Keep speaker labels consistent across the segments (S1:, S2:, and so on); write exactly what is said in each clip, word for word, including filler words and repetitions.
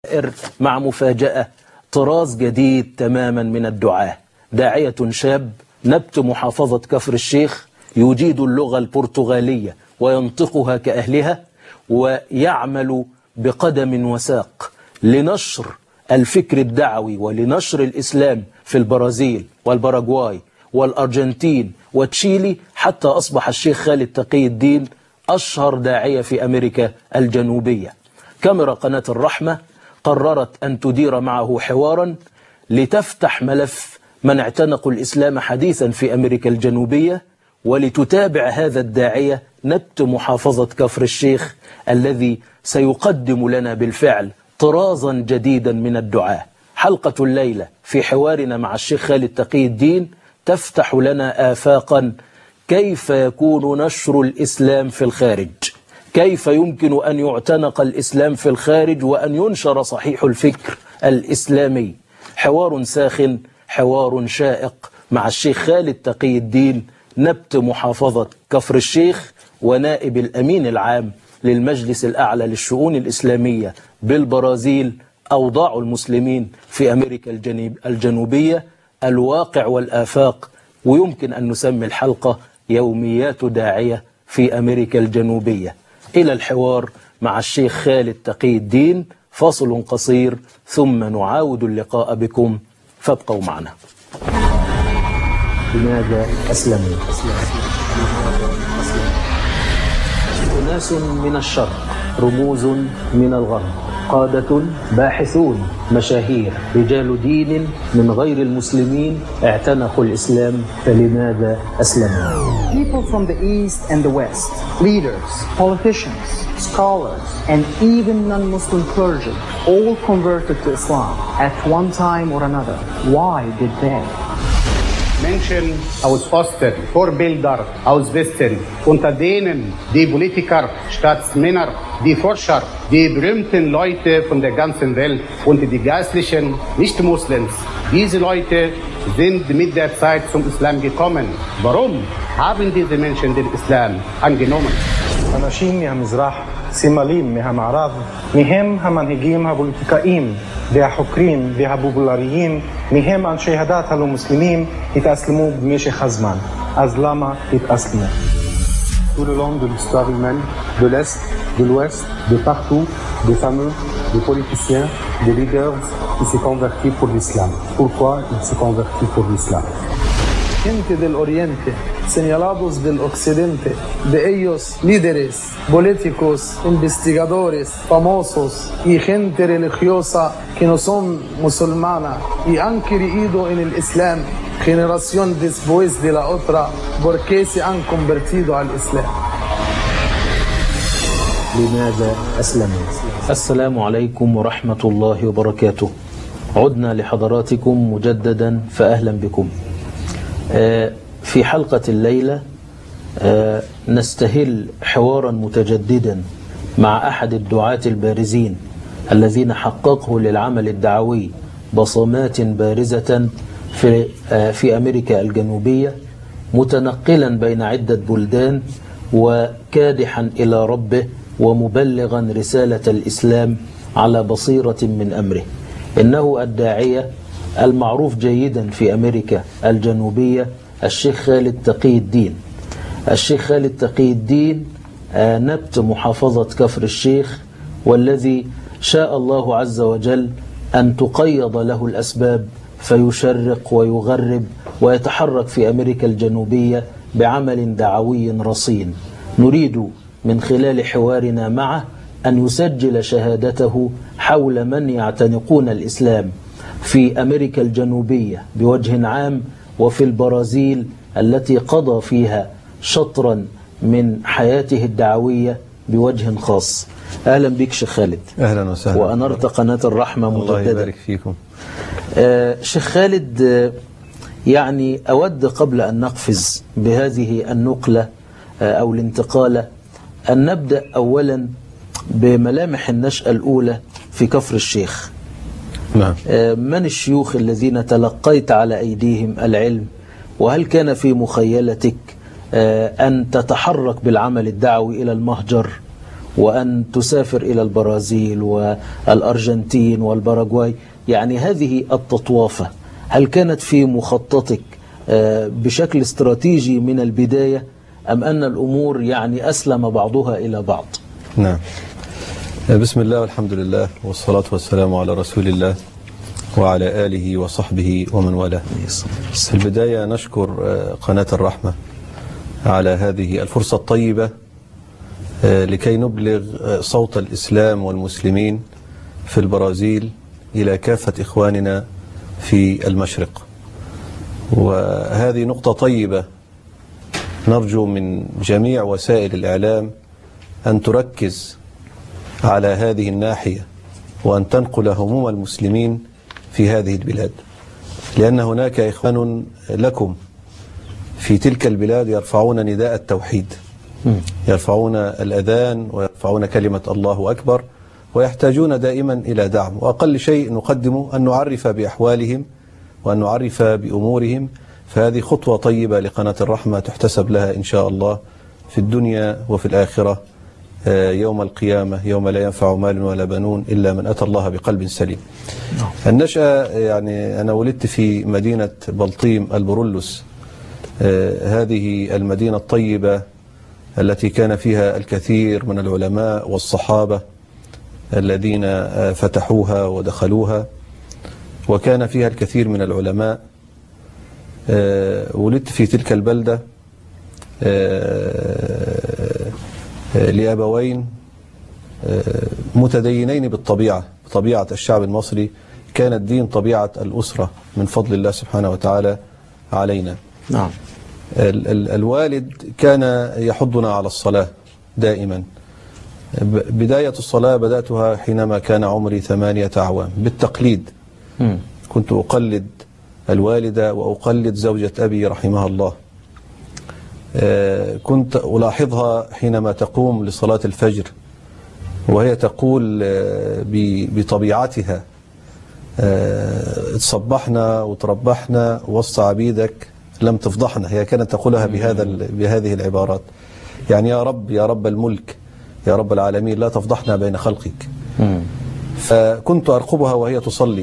S1: مع مفاجأة، طراز جديد تماما من الدعاة، داعية شاب نبت محافظة كفر الشيخ، يجيد اللغة البرتغالية وينطقها كأهلها، ويعمل بقدم وساق لنشر الفكر الدعوي ولنشر الإسلام في البرازيل والباراغواي والأرجنتين وتشيلي، حتى أصبح الشيخ خالد تقي الدين أشهر داعية في أمريكا الجنوبية. كاميرا قناة الرحمة قررت أن تدير معه حوارا لتفتح ملف من اعتنقوا الإسلام حديثا في أمريكا الجنوبية، ولتتابع هذا الداعية نبت محافظة كفر الشيخ الذي سيقدم لنا بالفعل طرازا جديدا من الدعاة. حلقة الليلة في حوارنا مع الشيخ خالد تقي الدين تفتح لنا آفاقا كيف يكون نشر الإسلام في الخارج، كيف يمكن أن يعتنق الإسلام في الخارج وأن ينشر صحيح الفكر الإسلامي. حوار ساخن، حوار شائق مع الشيخ خالد تقي الدين نبت محافظة كفر الشيخ ونائب الأمين العام للمجلس الأعلى للشؤون الإسلامية بالبرازيل. أوضاع المسلمين في أمريكا الجنوبية، الواقع والآفاق، ويمكن أن نسمي الحلقة يوميات داعية في أمريكا الجنوبية. إلى الحوار مع الشيخ خالد تقي الدين، فاصل قصير ثم نعاود اللقاء بكم، فابقوا معنا. لماذا أسلموا؟ أناس من الشرق، رموز من الغرب، قادة، باحثون، مشاهير، رجال دين من غير المسلمين اعتنقوا الإسلام، فلماذا أسلموا؟
S2: People from the East and the West, leaders, politicians, scholars, and even non-Muslim clergy all converted to Islam at one time or another. Why did they?
S3: Menschen aus Osten, Vorbilder aus Westen, unter denen die Politiker, Staatsmänner, die Forscher, die berühmten Leute von der ganzen Welt und die geistlichen Nicht-Muslims. Diese Leute sind mit der Zeit zum Islam gekommen. Warum haben diese Menschen den Islam angenommen?
S4: אנשים מהמזרח, סימלים מהמערב, מהם המנהיגים הפוליטיקאים והחוקרים והפופולריים, מהם אנשי הדת הלא מוסלמים, התאסלמו במשך הזמן. אז למה התאסלמו?
S5: Tout le long de l'histoire humaine, de l'Est, de l'Ouest, de partout, des fameux, des politiciens, des leaders qui se convertissent pour l'islam. Pourquoi ils se convertissent pour l'islam?
S6: Gente del Oriente, señalados del Occidente, de ellos líderes, políticos, investigadores, famosos y gente religiosa que no son musulmana y han creído en el Islam generación después de la otra porque se han convertido al Islam.
S1: لماذا أسلموا؟ السلام عليكم ورحمة الله وبركاته. عدنا لحضراتكم مجددا، فأهلا بكم. في حلقة الليلة نستهل حوارا متجددا مع أحد الدعاة البارزين الذين حققوا للعمل الدعوي بصمات بارزة في في أمريكا الجنوبية، متنقلا بين عدة بلدان وكادحا إلى ربه ومبلغا رسالة الإسلام على بصيرة من أمره. إنه الداعية المعروف جيدا في أمريكا الجنوبية الشيخ خالد تقي الدين. الشيخ خالد تقي الدين نبت محافظة كفر الشيخ، والذي شاء الله عز وجل أن تقيض له الأسباب فيشرق ويغرب ويتحرك في أمريكا الجنوبية بعمل دعوي رصين. نريد من خلال حوارنا معه أن يسجل شهادته حول من يعتنقون الإسلام في أمريكا الجنوبية بوجه عام، وفي البرازيل التي قضى فيها شطرا من حياته الدعوية بوجه خاص. أهلا بك شيخ خالد.
S7: أهلا وسهلا.
S1: وأنرت قناة الرحمة مجددا.
S7: الله يبارك فيكم.
S1: آه شيخ خالد، آه يعني أود قبل أن نقفز بهذه النقلة آه أو الانتقالة أن نبدأ أولا بملامح النشأة الأولى في كفر الشيخ.
S7: نعم.
S1: من الشيوخ الذين تلقيت على أيديهم العلم، وهل كان في مخيلتك أن تتحرك بالعمل الدعوي إلى المهجر، وأن تسافر إلى البرازيل والأرجنتين والباراغواي، يعني هذه التطوافة هل كانت في مخططك بشكل استراتيجي من البداية، أم أن الأمور يعني أسلم بعضها إلى بعض؟
S7: نعم. بسم الله والحمد لله والصلاة والسلام على رسول الله وعلى آله وصحبه ومن والاه. في البداية نشكر قناة الرحمة على هذه الفرصة الطيبة لكي نبلغ صوت الإسلام والمسلمين في البرازيل إلى كافة إخواننا في المشرق. وهذه نقطة طيبة، نرجو من جميع وسائل الإعلام أن تركز على هذه الناحية وأن تنقل هموم المسلمين في هذه البلاد، لأن هناك إخوان لكم في تلك البلاد يرفعون نداء التوحيد، يرفعون الأذان ويرفعون كلمة الله أكبر، ويحتاجون دائما إلى دعم. وأقل شيء نقدمه أن نعرف بأحوالهم وأن نعرف بأمورهم. فهذه خطوة طيبة لقناة الرحمة تحتسب لها إن شاء الله في الدنيا وفي الآخرة يوم القيامة، يوم لا ينفع مال ولا بنون إلا من أتى الله بقلب سليم. النشأة، يعني أنا ولدت في مدينة بلطيم البرولوس، هذه المدينة الطيبة التي كان فيها الكثير من العلماء والصحابة الذين فتحوها ودخلوها، وكان فيها الكثير من العلماء. ولدت في تلك البلدة لأبوين متدينين بالطبيعة، بطبيعة الشعب المصري. كان الدين طبيعة الأسرة من فضل الله سبحانه وتعالى علينا.
S1: نعم.
S7: ال ال الوالد كان يحضنا على الصلاة دائما. بداية الصلاة بدأتها حينما كان عمري ثمانية أعوام بالتقليد. م. كنت أقلد الوالدة وأقلد زوجة أبي رحمها الله. كنت ألاحظها حينما تقوم لصلاة الفجر وهي تقول بطبيعتها: تصبحنا وتربحنا وسط عبيدك لم تفضحنا. هي كانت تقولها بهذا بهذه العبارات، يعني يا رب، يا رب الملك، يا رب العالمين، لا تفضحنا بين خلقك. فكنت أرقبها وهي تصلي،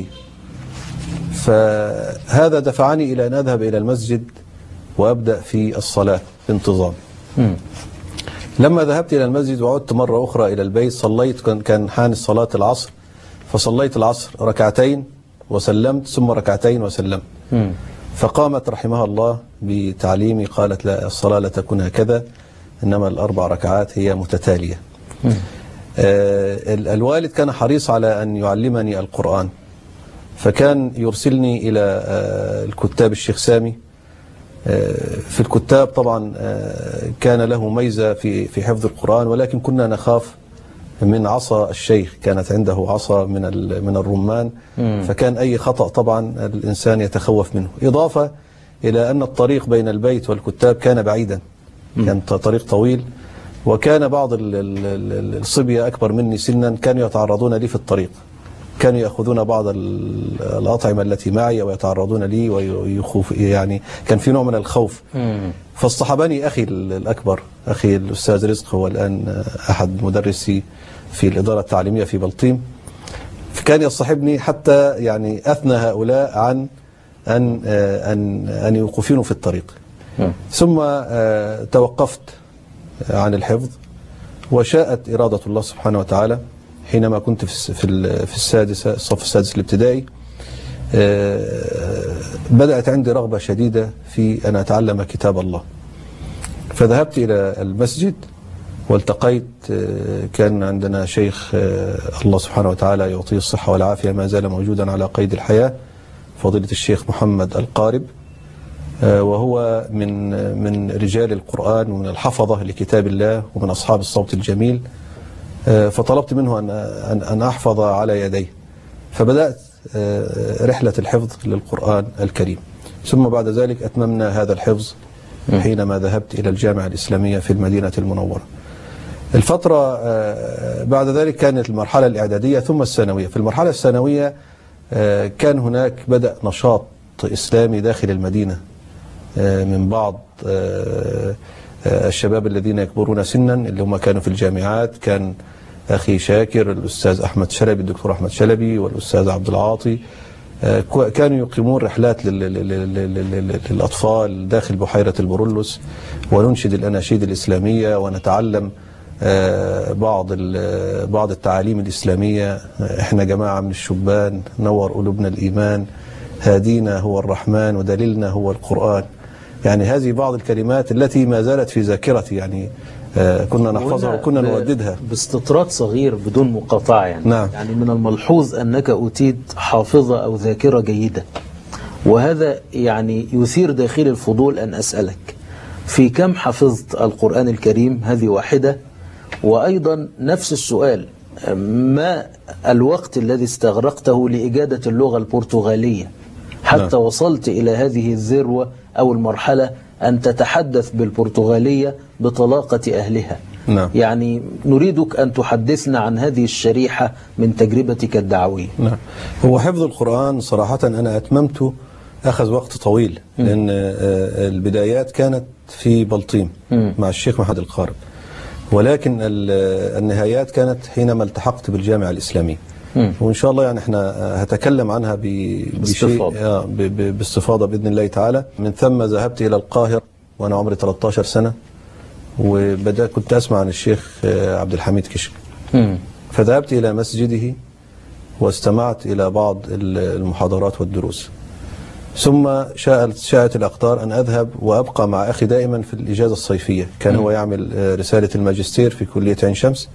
S7: فهذا دفعني إلى أن أذهب إلى المسجد وأبدأ في الصلاة بانتظام. م. لما ذهبت إلى المسجد وعدت مرة أخرى إلى البيت، صليت، كان حان صلاة العصر، فصليت العصر ركعتين وسلمت، ثم ركعتين وسلمت. م. فقامت رحمها الله بتعليمي، قالت: لا، الصلاة لا تكون هكذا، إنما الأربع ركعات هي متتالية. م. آه الوالد كان حريص على أن يعلمني القرآن، فكان يرسلني إلى آه الكتاب الشيخ سامي. في الكتاب طبعا كان له ميزة في في حفظ القرآن، ولكن كنا نخاف من عصا الشيخ، كانت عنده عصا من من الرمان، فكان أي خطأ طبعا الإنسان يتخوف منه. إضافة إلى أن الطريق بين البيت والكتاب كان بعيدا، كان طريق طويل، وكان بعض الصبية أكبر مني سنا كانوا يتعرضون لي في الطريق، كانوا يأخذون بعض الأطعمة التي معي ويتعرضون لي ويخوف، يعني كان في نوع من الخوف. فاصطحبني أخي الأكبر، أخي الأستاذ رزق، هو الآن أحد مدرسي في الإدارة التعليمية في بلطيم، فكان يصطحبني حتى يعني أثنى هؤلاء عن أن أن أن يوقفوني في الطريق. ثم توقفت عن الحفظ، وشاءت إرادة الله سبحانه وتعالى حينما كنت في في السادسة الصف السادس الابتدائي، بدأت عندي رغبة شديدة في أن أتعلم كتاب الله، فذهبت إلى المسجد والتقيت. كان عندنا شيخ الله سبحانه وتعالى يعطيه الصحة والعافية، ما زال موجودا على قيد الحياة، فضيلة الشيخ محمد القارب، وهو من من رجال القرآن ومن الحفظة لكتاب الله ومن أصحاب الصوت الجميل. فطلبت منه أن أن أحفظ على يديه، فبدأت رحلة الحفظ للقرآن الكريم. ثم بعد ذلك أتممنا هذا الحفظ حينما ذهبت إلى الجامعة الإسلامية في المدينة المنورة. الفترة بعد ذلك كانت المرحلة الإعدادية ثم الثانوية. في المرحلة الثانوية كان هناك بدأ نشاط إسلامي داخل المدينة من بعض الشباب الذين يكبرون سنا اللي هم كانوا في الجامعات، كان أخي شاكر، الأستاذ أحمد شلبي، الدكتور أحمد شلبي، والأستاذ عبد العاطي، كانوا يقيمون رحلات للأطفال داخل بحيرة البرولوس، وننشد الأناشيد الإسلامية ونتعلم بعض بعض التعاليم الإسلامية. إحنا جماعة من الشبان نور قلوبنا الإيمان، هادينا هو الرحمن ودليلنا هو القرآن. يعني هذه بعض الكلمات التي ما زالت في ذاكرتي، يعني كنا نحفظها وكنا نوددها
S1: باستطراد صغير بدون مقاطعة. يعني,
S7: نعم.
S1: يعني من الملحوظ أنك أوتيت حافظة أو ذاكرة جيدة، وهذا يعني يثير داخل الفضول أن أسألك في كم حفظت القرآن الكريم؟ هذه واحدة. وأيضا نفس السؤال، ما الوقت الذي استغرقته لإجادة اللغة البرتغالية حتى نعم. وصلت إلى هذه الذروة أو المرحلة أن تتحدث بالبرتغالية بطلاقة أهلها؟
S7: نعم.
S1: يعني نريدك أن تحدثنا عن هذه الشريحة من تجربتك الدعوية.
S7: نعم. هو حفظ القرآن صراحة أنا أتممته أخذ وقت طويل، لأن البدايات كانت في بلطيم م. مع الشيخ محمد القارب، ولكن النهايات كانت حينما التحقت بالجامعة الإسلامية. م. وإن شاء الله يعني احنا هتكلم عنها بشيء باستفاضة بإذن الله تعالى. من ثم ذهبت إلى القاهرة وأنا عمري ثلاثة عشر سنة، وبدأت كنت أسمع عن الشيخ عبد الحميد كشك، فذهبت إلى مسجده واستمعت إلى بعض المحاضرات والدروس. ثم شاءت شاءت الأقدار أن أذهب وأبقى مع أخي دائما في الإجازة الصيفية. كان هو يعمل رسالة الماجستير في كلية عين شمس،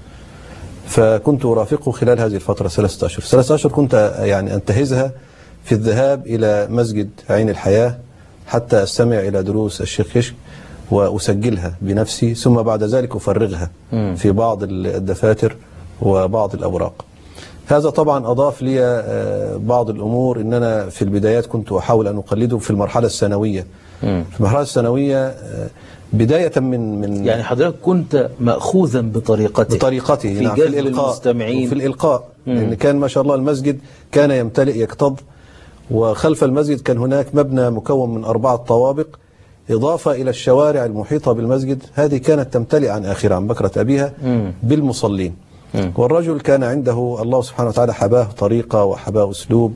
S7: فكنت أرافقه خلال هذه الفترة ثلاثة أشهر. ثلاثة أشهر كنت يعني أنتهزها في الذهاب إلى مسجد عين الحياة حتى أستمع إلى دروس الشيخ كشك وأسجلها بنفسي، ثم بعد ذلك أفرغها في بعض الدفاتر وبعض الأوراق. هذا طبعا أضاف لي بعض الأمور، إن أنا في البدايات كنت أحاول أن أقلده في المرحلة الثانوية. في المرحلة الثانوية بداية من من
S1: يعني حضرتك كنت مأخوذا بطريقته
S7: بطريقته
S1: في
S7: نعم،
S1: جذب
S7: في الإلقاء
S1: المستمعين
S7: في الإلقاء، لأن كان ما شاء الله المسجد كان يمتلئ يكتظ، وخلف المسجد كان هناك مبنى مكون من أربعة طوابق إضافة إلى الشوارع المحيطة بالمسجد، هذه كانت تمتلئ عن آخرها عن بكرة أبيها بالمصلين. والرجل كان عنده الله سبحانه وتعالى حباه طريقة وحباه أسلوب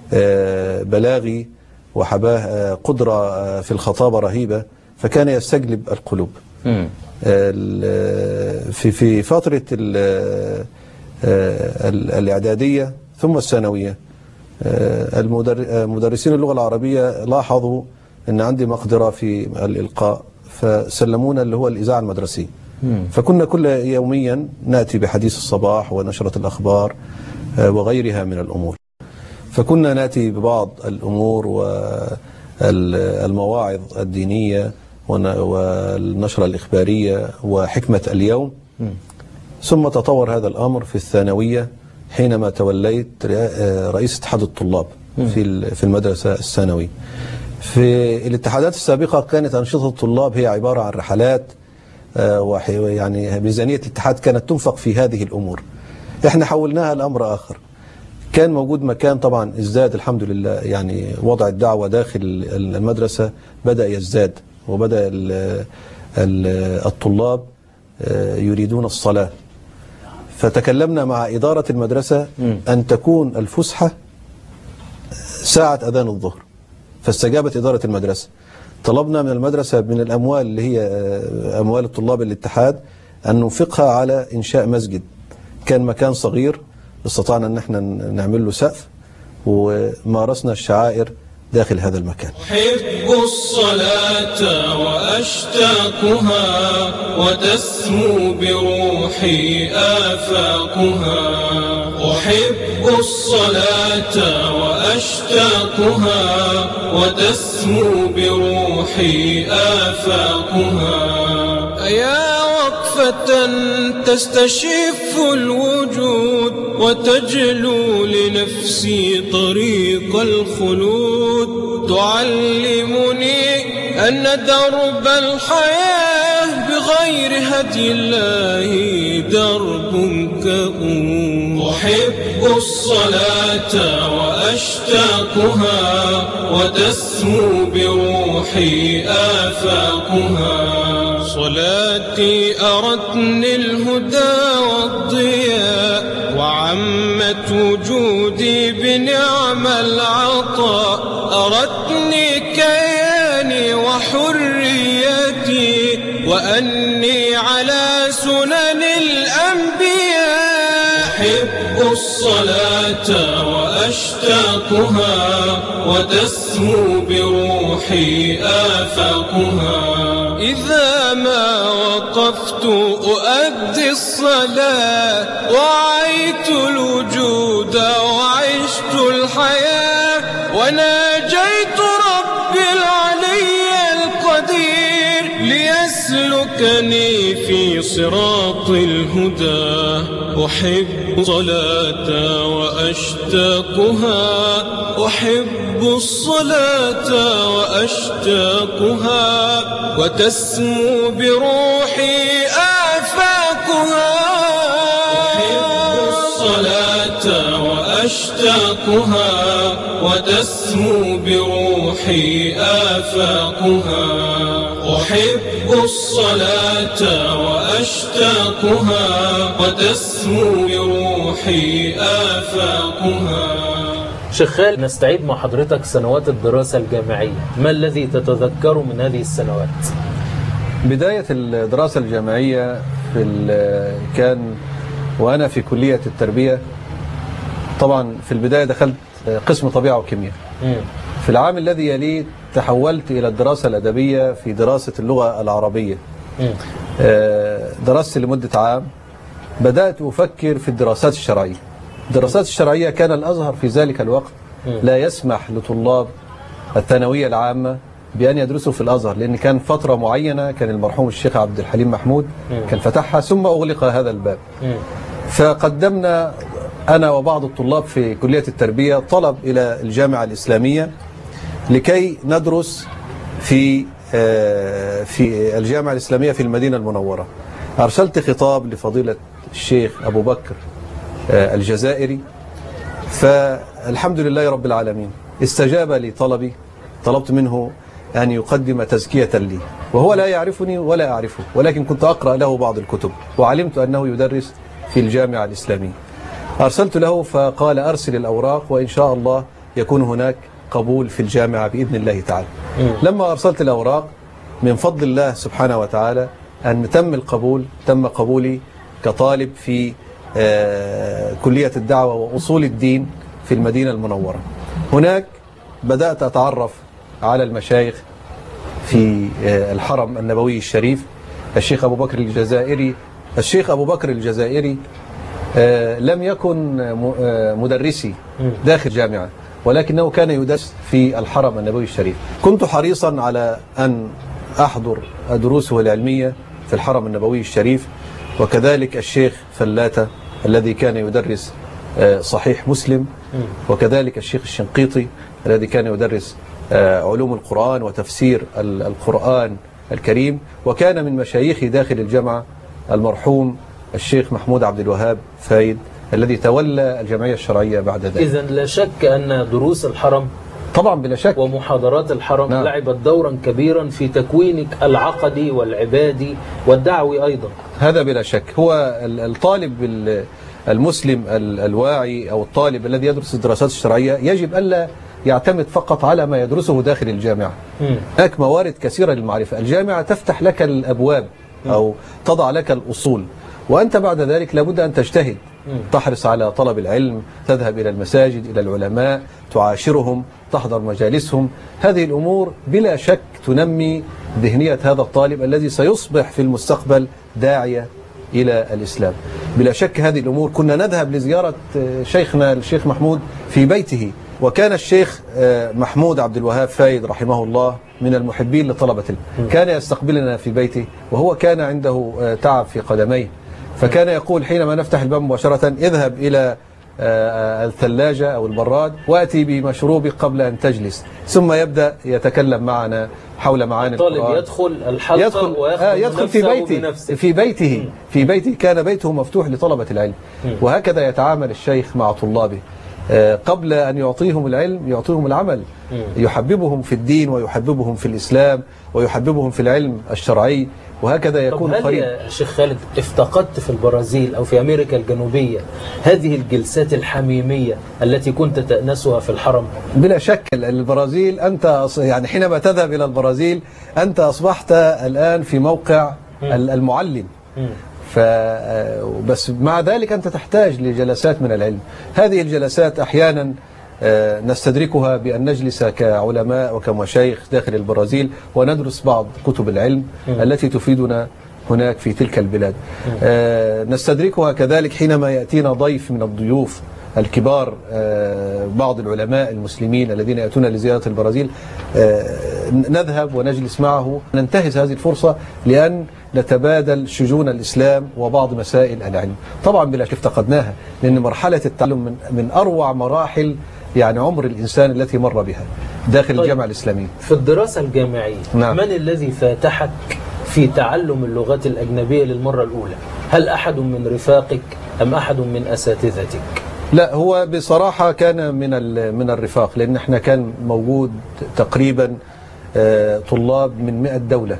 S7: بلاغي وحباه قدرة في الخطابة رهيبة، فكان يستجلب القلوب. في في فترة الإعدادية ثم الثانوية، المدرسين اللغة العربية لاحظوا أن عندي مقدرة في الإلقاء، فسلمونا اللي هو الإذاعة المدرسية. فكنا كل يوميا نأتي بحديث الصباح ونشرة الأخبار وغيرها من الأمور، فكنا نأتي ببعض الأمور والمواعظ الدينية والنشرة الإخبارية وحكمة اليوم. ثم تطور هذا الأمر في الثانوية حينما توليت رئيس اتحاد الطلاب في في المدرسة الثانوية. في الاتحادات السابقة كانت أنشطة الطلاب هي عبارة عن رحلات، ويعني ميزانية الاتحاد كانت تنفق في هذه الأمور. احنا حولناها لأمر آخر. كان موجود مكان طبعا ازداد الحمد لله، يعني وضع الدعوة داخل المدرسة بدأ يزداد، وبدأ الطلاب يريدون الصلاة. فتكلمنا مع إدارة المدرسة أن تكون الفسحة ساعة أذان الظهر، فاستجابت إدارة المدرسة. طلبنا من المدرسة من الأموال اللي هي أموال الطلاب الاتحاد أن ننفقها على إنشاء مسجد. كان مكان صغير استطعنا أن احنا نعمل له سقف، ومارسنا الشعائر داخل هذا المكان.
S8: أحب الصلاة وأشتاقها وتسمو بروحي آفاقها. أحب الصلاة وأشتاقها وتسمو بروحي آفاقها. يا وقفة تستشف الوجود وتجلو لنفسي طريق الخلود. تعلمني أن درب الحياة بغير هدي الله درب كؤوب. أحب الصلاة وأشتاقها وتسمو بروحي آفاقها. صلاتي أرتني الهدى والضياء وعمت وجودي بنعم العطاء أرتني كياني وحريتي وأني على سنن الأنبياء أحب الصلاة وأشتاقها وتسمو بروحي آفاقها إذا ما وقفت أؤدي الصلاة وعيت الوجود وعشت الحياة وناجيت ربي العلي القدير ليسلكني في صراط الهدى أحب الصلاة وأشتاقها أحب الصلاة وأشتاقها وتسمو بروحي آفاقها أحب الصلاة وأشتاقها وتسمو بروحي آفاقها أحب الصلاة وأشتاقها وتسمو بروحي آفاقها.
S1: شيخ خالد، نستعيد مع حضرتك سنوات الدراسة الجامعية، ما الذي تتذكره من هذه السنوات؟
S7: بداية الدراسة الجامعية في كان وأنا في كلية التربية. طبعا في البداية دخلت قسم طبيعة وكيمياء. في العام الذي يليه تحولت إلى الدراسة الأدبية في دراسة اللغة العربية. درست لمدة عام. بدأت أفكر في الدراسات الشرعية. الدراسات الشرعية كان الأزهر في ذلك الوقت لا يسمح لطلاب الثانوية العامة بأن يدرسوا في الأزهر، لأن كان فترة معينة كان المرحوم الشيخ عبد الحليم محمود كان فتحها ثم أغلق هذا الباب. فقدمنا أنا وبعض الطلاب في كلية التربية طلب إلى الجامعة الإسلامية لكي ندرس في في الجامعة الإسلامية في المدينة المنورة. أرسلت خطاب لفضيلة الشيخ أبو بكر الجزائري، فالحمد لله رب العالمين استجاب لطلبي. طلبت منه أن يقدم تزكية لي، وهو لا يعرفني ولا أعرفه، ولكن كنت أقرأ له بعض الكتب وعلمت أنه يدرس في الجامعة الإسلامية. أرسلت له فقال أرسل الأوراق وإن شاء الله يكون هناك قبول في الجامعة بإذن الله تعالى. لما أرسلت الأوراق من فضل الله سبحانه وتعالى أن تم القبول، تم قبولي كطالب في آه كلية الدعوة وأصول الدين في المدينة المنورة. هناك بدأت أتعرف على المشايخ في آه الحرم النبوي الشريف. الشيخ أبو بكر الجزائري الشيخ أبو بكر الجزائري آه لم يكن مدرسي داخل جامعة، ولكنه كان يدرس في الحرم النبوي الشريف. كنت حريصا على أن أحضر دروسه العلمية في الحرم النبوي الشريف، وكذلك الشيخ فلاتة الذي كان يدرس صحيح مسلم، وكذلك الشيخ الشنقيطي الذي كان يدرس علوم القرآن وتفسير القرآن الكريم، وكان من مشايخي داخل الجامعة المرحوم الشيخ محمود عبد الوهاب فايد الذي تولى الجمعية الشرعية بعد ذلك.
S1: إذن لا شك أن دروس الحرم
S7: طبعا بلا شك
S1: ومحاضرات الحرم
S7: نعم.
S1: لعبت دورا كبيرا في تكوينك العقدي والعبادي والدعوي أيضا.
S7: هذا بلا شك. هو الطالب المسلم الواعي أو الطالب الذي يدرس الدراسات الشرعية يجب ألا يعتمد فقط على ما يدرسه داخل الجامعة. هناك موارد كثيرة للمعرفة. الجامعة تفتح لك الأبواب أو تضع لك الأصول، وأنت بعد ذلك لابد أن تجتهد، تحرص على طلب العلم، تذهب إلى المساجد، إلى العلماء، تعاشرهم، تحضر مجالسهم. هذه الأمور بلا شك تنمي ذهنية هذا الطالب الذي سيصبح في المستقبل داعية إلى الإسلام. بلا شك هذه الأمور. كنا نذهب لزيارة شيخنا الشيخ محمود في بيته، وكان الشيخ محمود عبد الوهاب فايد رحمه الله من المحبين لطلبة العلم. كان يستقبلنا في بيته وهو كان عنده تعب في قدميه، فكان يقول حينما نفتح الباب مباشرة اذهب إلى الثلاجة أو البراد وأتي بمشروبك قبل أن تجلس، ثم يبدأ يتكلم معنا حول معاني القرآن.
S1: الطالب يدخل الحلقة
S7: يدخل,
S1: ويأخذ
S7: آه يدخل في بيته
S1: بنفسه.
S7: في بيته في بيته كان بيته مفتوح لطلبة العلم. وهكذا يتعامل الشيخ مع طلابه، قبل أن يعطيهم العلم يعطيهم العمل، يحببهم في الدين ويحببهم في الإسلام ويحببهم في العلم الشرعي وهكذا يكون
S1: طب هل
S7: قريب.
S1: يا شيخ خالد افتقدت في البرازيل أو في أمريكا الجنوبية هذه الجلسات الحميمية التي كنت تأنسها في الحرم؟
S7: بلا شك البرازيل، أنت يعني حينما تذهب إلى البرازيل أنت أصبحت الآن في موقع المعلم. ف بس مع ذلك أنت تحتاج لجلسات من العلم. هذه الجلسات أحيانا نستدركها بأن نجلس كعلماء وكمشايخ داخل البرازيل وندرس بعض كتب العلم التي تفيدنا هناك في تلك البلاد. نستدركها كذلك حينما يأتينا ضيف من الضيوف الكبار، بعض العلماء المسلمين الذين يأتون لزيارة البرازيل، نذهب ونجلس معه، ننتهز هذه الفرصة لأن نتبادل شجون الإسلام وبعض مسائل العلم. طبعا بلا شك افتقدناها، لأن مرحلة التعلم من, من أروع مراحل يعني عمر الإنسان التي مر بها داخل طيب الجامعة الإسلامية.
S1: في الدراسة الجامعية نعم. من الذي فاتحك في تعلم اللغات الأجنبية للمرة الأولى؟ هل أحد من رفاقك أم أحد من أساتذتك؟
S7: لا، هو بصراحة كان من من الرفاق، لأن احنا كان موجود تقريبا طلاب من مئة دولة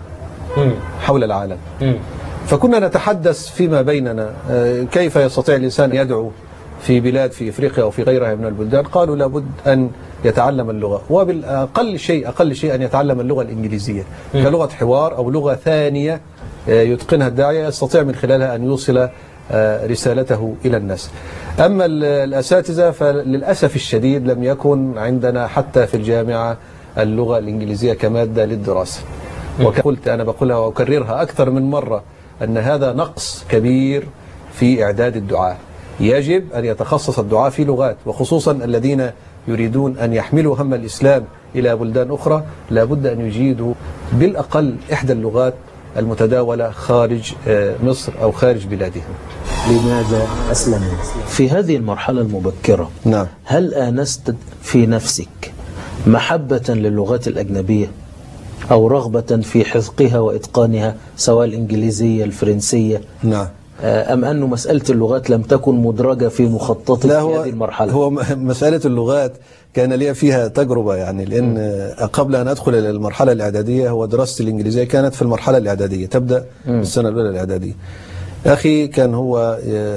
S7: حول العالم. فكنا نتحدث فيما بيننا كيف يستطيع الإنسان يدعو في بلاد في إفريقيا أو في غيرها من البلدان. قالوا لابد أن يتعلم اللغة، وبالأقل شيء أقل شيء أن يتعلم اللغة الإنجليزية كلغة حوار أو لغة ثانية يتقنها الداعية، يستطيع من خلالها أن يوصل رسالته إلى الناس. أما الأساتذة فللأسف الشديد لم يكن عندنا حتى في الجامعة اللغة الإنجليزية كمادة للدراسة. وقلت أنا بقولها وأكررها أكثر من مرة أن هذا نقص كبير في إعداد الدعاة. يجب أن يتخصص الدعاة في لغات، وخصوصا الذين يريدون أن يحملوا هم الإسلام إلى بلدان أخرى لابد أن يجيدوا بالأقل إحدى اللغات المتداولة خارج مصر أو خارج بلادهم.
S1: لماذا أسلموا؟ في هذه المرحلة المبكرة
S7: نعم.
S1: هل آنست في نفسك محبة للغات الأجنبية أو رغبة في حفظها وإتقانها سواء الإنجليزية الفرنسية؟
S7: نعم.
S1: أم أن مسألة اللغات لم تكن مدرجة في مخططك في هذه المرحلة؟
S7: هو مسألة اللغات كان لي فيها تجربة، يعني لأن م. قبل أن أدخل إلى المرحلة الإعدادية هو دراستي الإنجليزية كانت في المرحلة الإعدادية، تبدأ م. السنة الأولى الإعدادية. أخي كان هو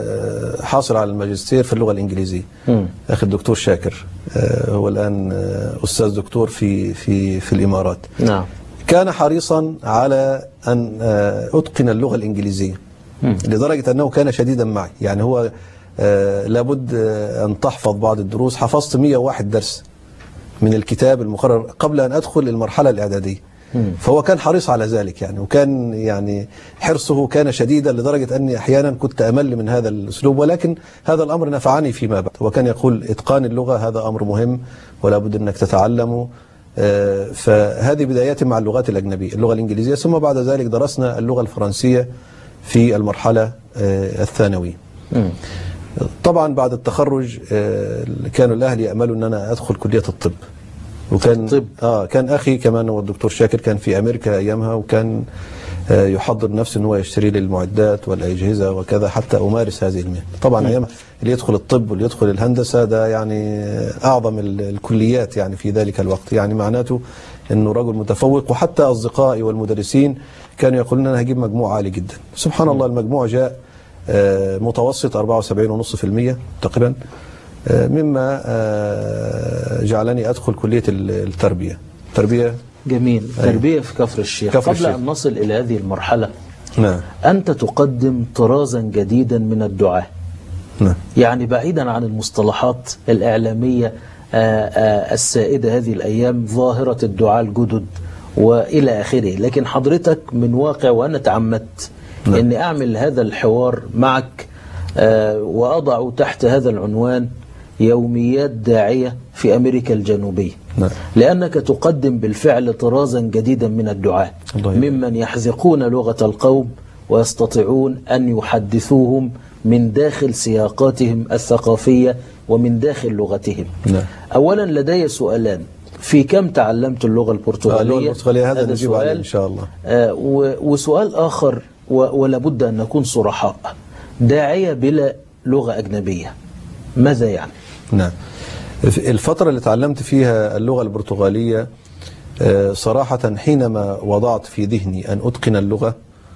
S7: حاصل على الماجستير في اللغة الإنجليزية، م. أخي الدكتور شاكر، هو الآن أستاذ دكتور في في في الإمارات.
S1: نعم.
S7: كان حريصا على أن أتقن اللغة الإنجليزية م. لدرجة أنه كان شديدا معي، يعني هو آه لابد آه أن تحفظ بعض الدروس. حفظت مئة وواحد درس من الكتاب المقرر قبل أن أدخل المرحلة الإعدادية. فهو كان حريص على ذلك يعني، وكان يعني حرصه كان شديدا لدرجة أني أحيانا كنت أمل من هذا الأسلوب، ولكن هذا الأمر نفعني فيما بعد. وكان يقول إتقان اللغة هذا أمر مهم ولا بد أنك تتعلمه. آه فهذه بداياتي مع اللغات الأجنبية، اللغة الإنجليزية، ثم بعد ذلك درسنا اللغة الفرنسية في المرحلة آه الثانوية. طبعا بعد التخرج كانوا الأهل يأملوا أن أنا أدخل كلية الطب، وكان
S1: الطب.
S7: آه كان أخي كمان هو الدكتور شاكر كان في أمريكا أيامها، وكان آه يحضر نفسه أنه يشتري لي المعدات والأجهزة وكذا حتى أمارس هذه المهنة. طبعا أيامها اللي يدخل الطب واللي يدخل الهندسة ده يعني أعظم الكليات يعني في ذلك الوقت، يعني معناته أنه رجل متفوق. وحتى أصدقائي والمدرسين كانوا يقولون أنا هجيب مجموع عالي جدا. سبحان الله المجموع جاء متوسط أربعة وسبعين فاصلة خمسة بالمئة تقريبا، مما جعلني أدخل كلية التربية. تربية
S1: جميل. تربية في كفر الشيخ.
S7: كفر
S1: قبل
S7: الشيخ.
S1: أن نصل إلى هذه المرحلة
S7: نعم.
S1: أنت تقدم طرازا جديدا من الدعاء.
S7: نعم.
S1: يعني بعيدا عن المصطلحات الإعلامية السائدة هذه الأيام، ظاهرة الدعاء الجدد وإلى آخره، لكن حضرتك من واقع وأنا تعمدت نعم. أني أعمل هذا الحوار معك آه وأضع تحت هذا العنوان يوميات داعية في أمريكا الجنوبية.
S7: نعم.
S1: لأنك تقدم بالفعل طرازا جديدا من الدعاة ممن يحذقون لغة القوم ويستطيعون أن يحدثوهم من داخل سياقاتهم الثقافية ومن داخل لغتهم.
S7: نعم.
S1: أولا لدي سؤالان: في كم تعلمت اللغة البرتغالية؟
S7: اللغة البرتغالية هذا نجيب عليه إن شاء الله.
S1: آه وسؤال آخر، ولا بد أن نكون صرحاء، داعية بلا لغة أجنبية ماذا يعني؟
S7: نعم. الفترة اللي تعلمت فيها اللغة البرتغالية صراحة حينما وضعت في ذهني أن أتقن اللغة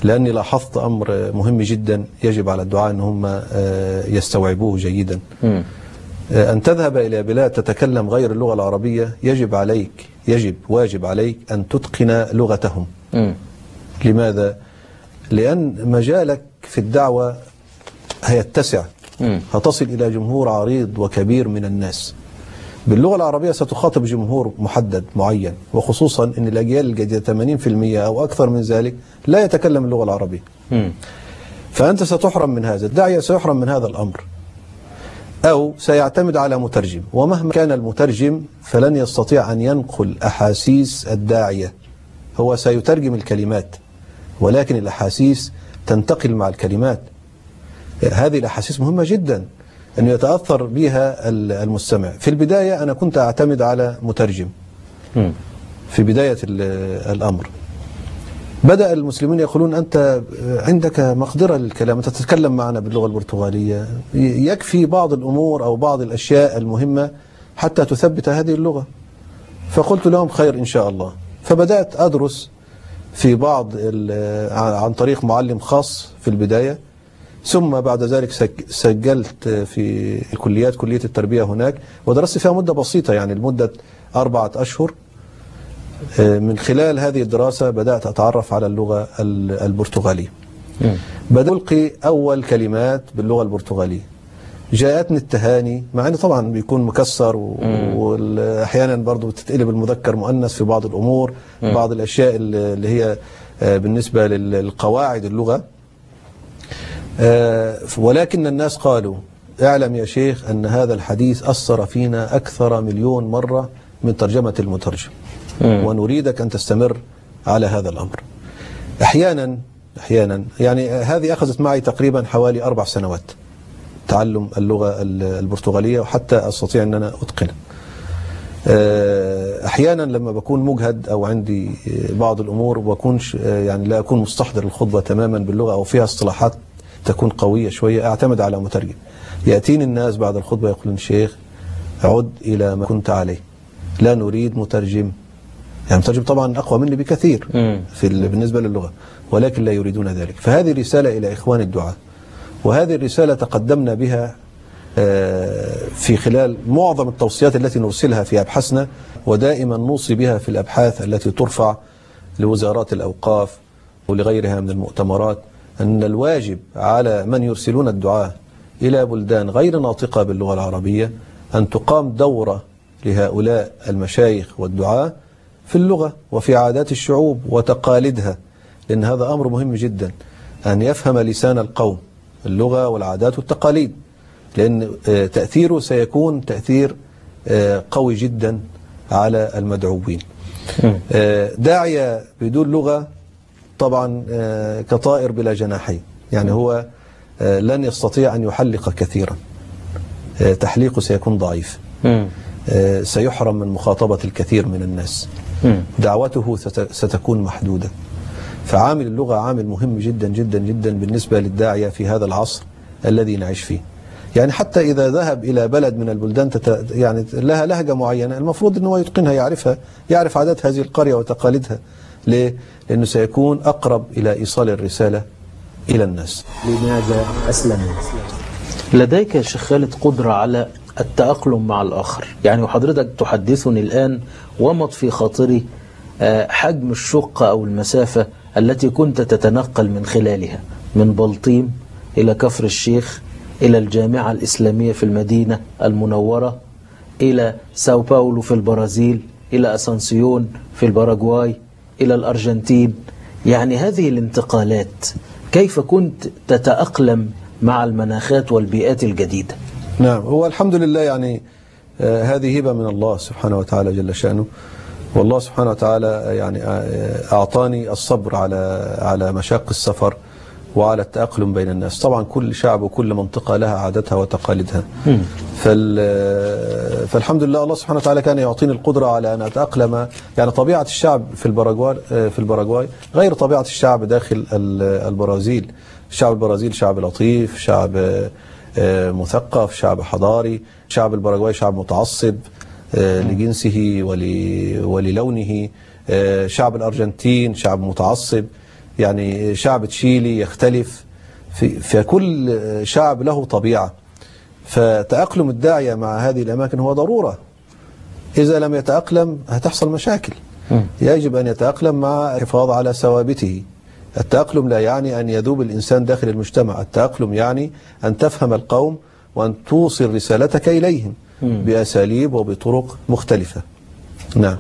S7: لأني لاحظت أمر مهم جدا يجب على الدعاء أن هم يستوعبوه جيدا. م. أن تذهب إلى بلاد تتكلم غير اللغة العربية يجب عليك يجب واجب عليك أن تتقن لغتهم. م. لماذا؟ لأن مجالك في الدعوة هيتسع، م. هتصل إلى جمهور عريض وكبير من الناس. باللغة العربية ستخاطب جمهور محدد معين، وخصوصا أن الأجيال الجديدة ثمانين بالمئة أو أكثر من ذلك لا يتكلم اللغة العربية. م. فأنت ستحرم من هذا، الداعية سيحرم من هذا الأمر، أو سيعتمد على مترجم، ومهما كان المترجم فلن يستطيع أن ينقل أحاسيس الداعية. هو سيترجم الكلمات ولكن الأحاسيس تنتقل مع الكلمات. هذه الأحاسيس مهمة جدا أن يتأثر بها المستمع. في البداية أنا كنت أعتمد على مترجم في بداية الأمر. بدأ المسلمين يقولون أنت عندك مقدرة للكلام، أنت تتكلم معنا باللغة البرتغالية، يكفي بعض الأمور أو بعض الأشياء المهمة حتى تثبت هذه اللغة. فقلت لهم خير إن شاء الله. فبدأت أدرس في بعض عن طريق معلم خاص في البداية، ثم بعد ذلك سجلت في الكليات، كلية التربية هناك، ودرست فيها مدة بسيطة يعني لمدة أربعة أشهر. من خلال هذه الدراسة بدأت أتعرف على اللغة البرتغالية. بدأت ألقي أول كلمات باللغة البرتغالية. جاءتني التهاني، مع أنه طبعا بيكون مكسر وأحيانا برضو بتتقلب المذكر مؤنث في بعض الأمور، مم. بعض الأشياء اللي هي بالنسبة للقواعد اللغة. ولكن الناس قالوا اعلم يا شيخ أن هذا الحديث أثر فينا أكثر مليون مرة من ترجمة المترجم، مم. ونريدك أن تستمر على هذا الأمر. أحيانا أحيانا يعني هذه أخذت معي تقريبا حوالي أربع سنوات تعلم اللغة البرتغالية وحتى أستطيع أن أنا أتقنها. أحيانا لما بكون مجهد أو عندي بعض الأمور وبكونش يعني لا أكون مستحضر الخطبة تماما باللغة أو فيها اصطلاحات تكون قوية شوية، أعتمد على مترجم. يأتيني الناس بعد الخطبة يقولون شيخ عد إلى ما كنت عليه، لا نريد مترجم. يعني مترجم طبعا أقوى مني بكثير في بالنسبة للغة، ولكن لا يريدون ذلك. فهذه رسالة إلى إخوان الدعاء، وهذه الرسالة تقدمنا بها في خلال معظم التوصيات التي نرسلها في أبحاثنا، ودائما نوصي بها في الأبحاث التي ترفع لوزارات الأوقاف ولغيرها من المؤتمرات، أن الواجب على من يرسلون الدعاء إلى بلدان غير ناطقة باللغة العربية أن تقام دورة لهؤلاء المشايخ والدعاء في اللغة وفي عادات الشعوب وتقاليدها، لأن هذا أمر مهم جدا أن يفهم لسان القوم اللغة والعادات والتقاليد، لأن تأثيره سيكون تأثير قوي جدا على المدعوين. داعية بدون لغة طبعا كطائر بلا جناحين، يعني هو لن يستطيع أن يحلق كثيرا، تحليقه سيكون ضعيف، سيحرم من مخاطبة الكثير من الناس، دعوته ستكون محدودة. فعامل اللغة عامل مهم جدا جدا جدا بالنسبة للداعية في هذا العصر الذي نعيش فيه. يعني حتى إذا ذهب إلى بلد من البلدان تت... يعني لها لهجة معينة، المفروض أنه يتقنها، يعرفها، يعرف عادات هذه القرية وتقاليدها. ليه؟ لأنه سيكون أقرب إلى إيصال الرسالة إلى الناس.
S2: لماذا أسلموا؟
S1: لديك يا شيخ خالد قدرة على التأقلم مع الآخر، يعني وحضرتك تحدثني الآن ومض في خاطري حجم الشقة أو المسافة التي كنت تتنقل من خلالها من بلطيم إلى كفر الشيخ، إلى الجامعة الإسلامية في المدينة المنورة، إلى ساو باولو في البرازيل، إلى أسانسيون في الباراغواي، إلى الأرجنتين. يعني هذه الانتقالات كيف كنت تتأقلم مع المناخات والبيئات الجديدة؟
S7: نعم، هو الحمد لله يعني آه هذه هبة من الله سبحانه وتعالى جل شأنه، والله سبحانه وتعالى يعني أعطاني الصبر على على مشاق السفر وعلى التأقلم بين الناس. طبعا كل شعب وكل منطقة لها عاداتها وتقاليدها، فالحمد لله الله سبحانه وتعالى كان يعطيني القدرة على أن أتأقلم. يعني طبيعة الشعب في الباراغواي في الباراغواي غير طبيعة الشعب داخل البرازيل. شعب البرازيل شعب لطيف، شعب مثقف، شعب حضاري. شعب الباراغواي شعب متعصب لجنسه وللونه. شعب الأرجنتين شعب متعصب. يعني شعب تشيلي يختلف، في, في كل شعب له طبيعة، فتأقلم الداعية مع هذه الأماكن هو ضرورة. إذا لم يتأقلم هتحصل مشاكل. يجب أن يتأقلم مع الحفاظ على ثوابته. التأقلم لا يعني أن يذوب الإنسان داخل المجتمع، التأقلم يعني أن تفهم القوم وأن توصل رسالتك إليهم بأساليب وبطرق مختلفة. نعم.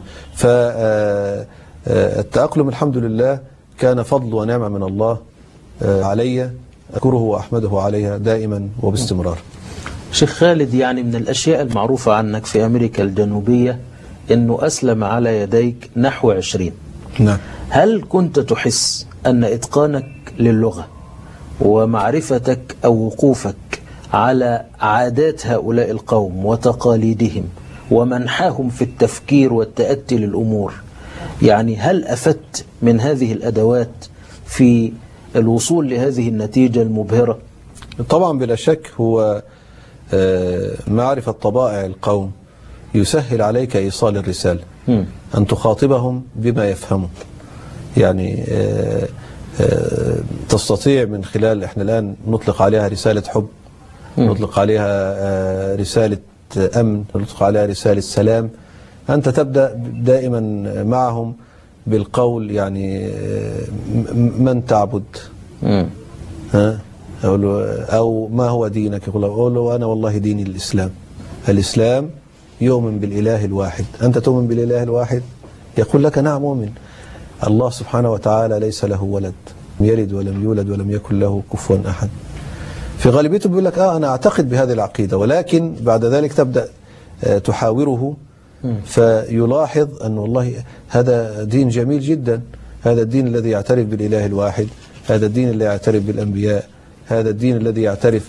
S7: فالتأقلم الحمد لله كان فضل ونعمة من الله علي، أشكره وأحمده عليها دائما وباستمرار.
S1: شيخ خالد، يعني من الأشياء المعروفة عنك في أمريكا الجنوبية أنه أسلم على يديك نحو عشرين.
S7: نعم.
S1: هل كنت تحس أن إتقانك للغة ومعرفتك أو وقوفك على عادات هؤلاء القوم وتقاليدهم ومنحاهم في التفكير والتأتي للأمور، يعني هل أفدت من هذه الأدوات في الوصول لهذه النتيجة المبهرة؟
S7: طبعا بلا شك، هو معرفة طبائع القوم يسهل عليك إيصال الرسالة، م. أن تخاطبهم بما يفهمون. يعني تستطيع من خلال، احنا الآن نطلق عليها رسالة حب، م. نطلق عليها رسالة أمن، نطلق عليها رسالة سلام. أنت تبدأ دائما معهم بالقول، يعني من تعبد؟ م. ها؟ أو ما هو دينك؟ يقول له أنا والله ديني الإسلام. الإسلام يؤمن بالإله الواحد. أنت تؤمن بالإله الواحد؟ يقول لك نعم أؤمن. الله سبحانه وتعالى ليس له ولد، يلد ولم يولد ولم يكن له كفوا أحد. في غالبيته بيقول لك آه أنا أعتقد بهذه العقيدة، ولكن بعد ذلك تبدأ تحاوره فيلاحظ أن والله هذا دين جميل جدا، هذا الدين الذي يعترف بالإله الواحد، هذا الدين الذي يعترف بالأنبياء، هذا الدين الذي يعترف